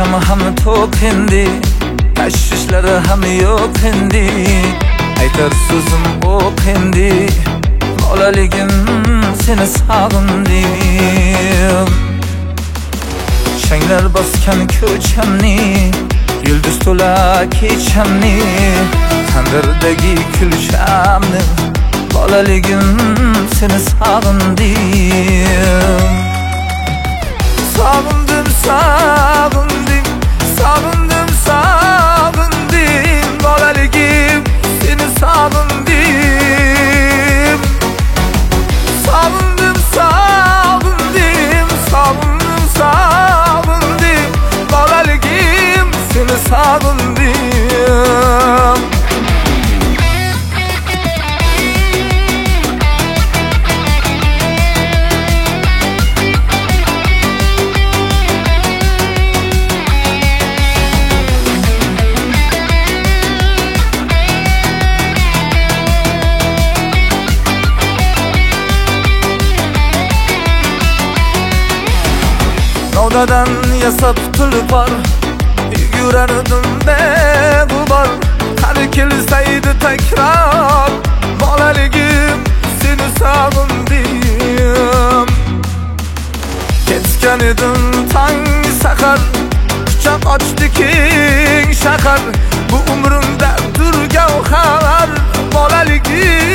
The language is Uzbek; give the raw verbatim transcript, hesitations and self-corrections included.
Ko'zlarim ham to'q endi, tashvishlari ham yo'q endi. Aytar so'zim o'q endi, bolaligim seni sog'indim. Shanglar bosgan ko'chamni, yulduz to'la kechamni, tandirdagi kulshamni, bolaligim seni sog'indim. Sog'indim, sog'indim, sog'indim, sog'indim, bolaligim seni sog'indim. Sog'indim, sog'indim, sog'indim, sog'indim, bolaligim seni sog'indim. Novdadan yasab tulpor, yugurardim beg'ubor. Har kelsaydi takror, bolaligim seni sog'indim. Ketgan edim tong sahar, quchoq ochdi keng shahar. Bu umrimda turgan xabar, bolaligim